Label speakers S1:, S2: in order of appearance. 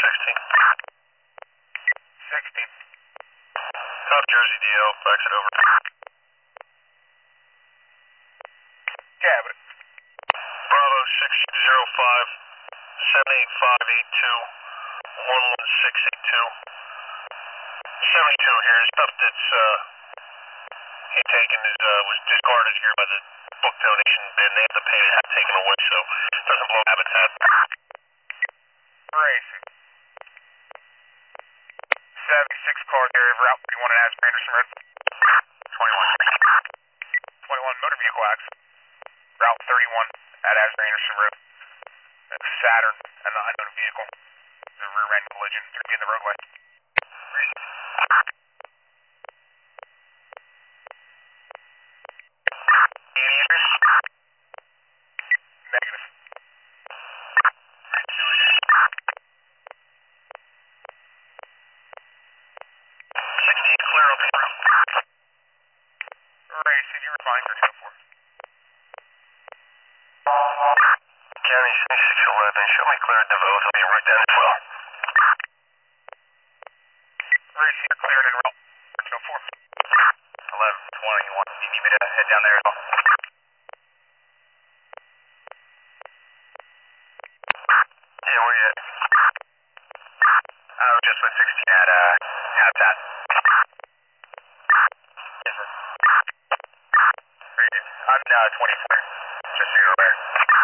S1: 16. 16. South Jersey DL, fax it over.
S2: Cabot.
S1: Bravo 605 78582 11682. 72 here. Stuff that's he taken is was discarded here by the book donation bin. They have to pay to have taken away, so it doesn't blow habitat.
S2: Racing. 76 car there, route 31 at Asbury Anderson Road. 21. 21 motor vehicle accident. Route 31 at Asbury Anderson Road. That's Saturn and the unknown vehicle. The rear end collision. They're going to be in the roadway. Negative.
S1: 16 clear up here.
S2: Racing, you were fine for 204.
S1: County 6611, show me clear at DeVos. I'll be right down as well.
S2: Racing, you're cleared in route 204.
S1: 1120, you need me to head down there as well? Yeah, where you at? I was just with 16 at habitat. Yes, sir. I'm 24, just so you're aware.